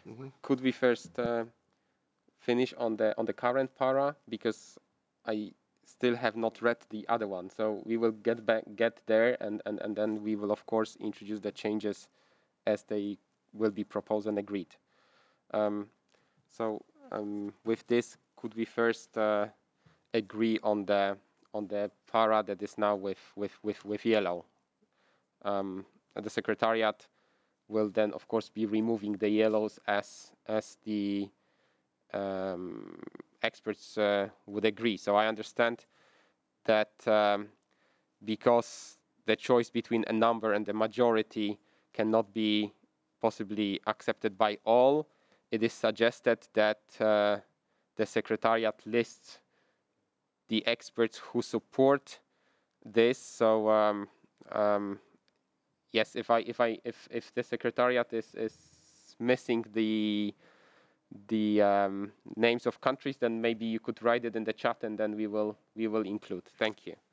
Could we first finish on the current para, because I still have not read the other one. So we will get there, and then we will of course introduce the changes as they will be proposed and agreed. So with this, could we first agree on the para that is now with yellow? The secretariat will then of course be removing the yellows as the experts would agree. So I understand that because the choice between a number and the majority cannot be possibly accepted by all, it is suggested that the secretariat lists the experts who support this. So yes, if the secretariat is missing the names of countries, then maybe you could write it in the chat, and then we will include. Thank you.